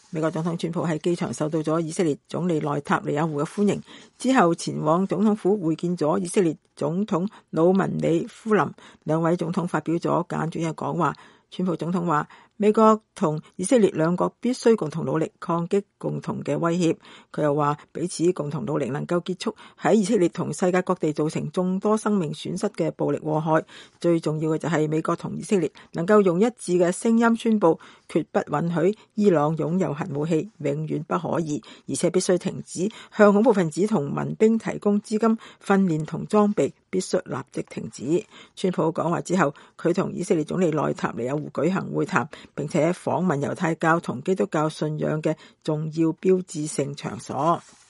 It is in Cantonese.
美國總統川普喺機場受到咗以色列總理內塔尼亞胡嘅歡迎，之後前往總統府會見咗以色列總統魯文里夫林，兩位總統發表咗簡短嘅講話。川普總統話，美國同以色列兩國必須共同努力抗擊共同嘅威脅。佢又話，彼此共同努力能夠結束喺以色列同世界各地造成眾多生命損失嘅暴力禍害。最重要嘅就係美國同以色列能夠用一致嘅聲音宣布，決不允許伊朗擁有核武器，永遠不可以，而且必須停止向恐怖分子同民兵提供資金、訓練同裝備，必須立即停止。川普講話之後，佢同以色列總理內塔尼亞胡舉行會談，並且訪問猶太教同基督教信仰嘅重要標誌性場所。